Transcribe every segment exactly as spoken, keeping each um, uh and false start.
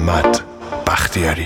محمد بختیاری.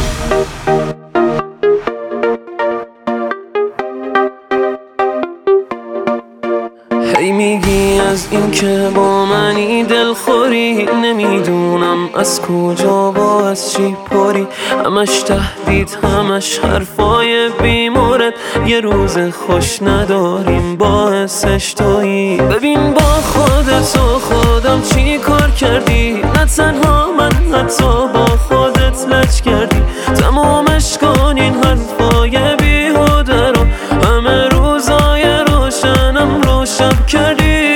هی میگی از این که با منی دلخوری، نمیدونم از کجا با از چی پری. همش تهدید، همش حرفای بیمورد، یه روز خوش نداریم باعثش تویی. ببین با خودت و خودم چی کار کردی، نه تنها من حتی با خودت لج کردی. تمامش کن این حرفای بیهوده رو، همه روزای روشنم رو شب کردی.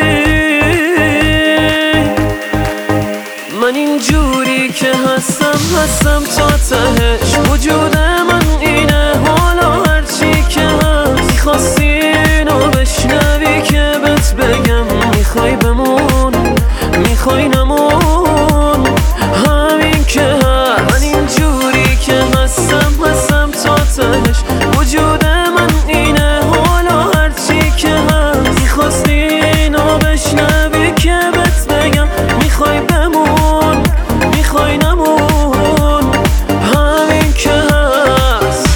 من اینجوری که هستم هستم تا تهش، وجود من اینه حالا هرچی که هست. میخواستی اینو بشنوی که بهت بگم، میخوای بمون میخوای نمون، همین که هست. من اینجوری که هستم هستم تا تهش، وجود من اینه حالا هرچی که هست. میخواستی اینو بشنوی که بهت بگم، میخوای بمون میخوای نمون، همین که هست.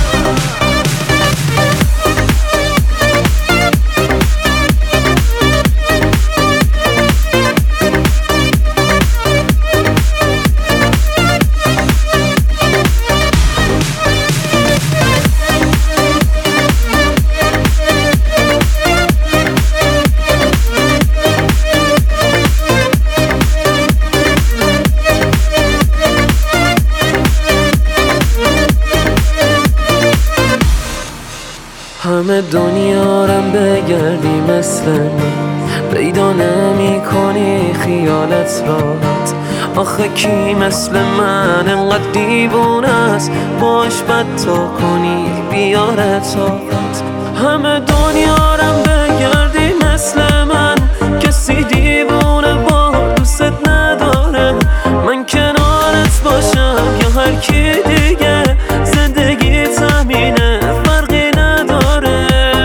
همه دنیا رم بگردی مثل من، پیدا نمی کنی خیالت راحت. آخه کی مثل من انقدر دیوونه است، باش بدتا کنی بیاره طاقت. همه دنیا رم بگردی مثل من، کسی دیوونه با دوست نداره. من کنارت باشم یا هر کی دیگه، زندگی تمینه فرقی نداره.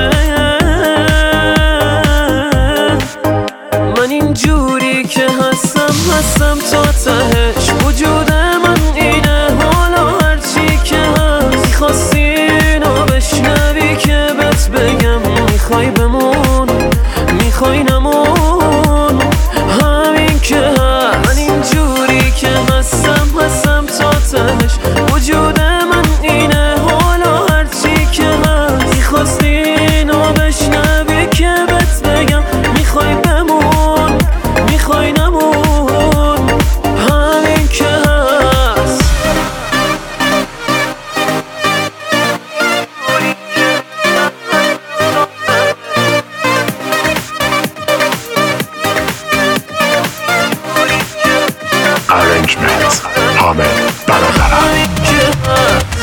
من اینجوری که هستم هستم تا تهش، وجود من اینه حالا هرچی که هست. میخواستی اینو بشنوی که بهت بگم، میخوای بمون میخوای نمون، همین که هست. من اینجوری که هستم هستم تا تهش، وجود من اینه حالا هرچی که هست. میخواستی اینو بشنوی که بهت بگم، میخوای بمون میخوای نمون، همین که هست. Arrangement حامد برادرم.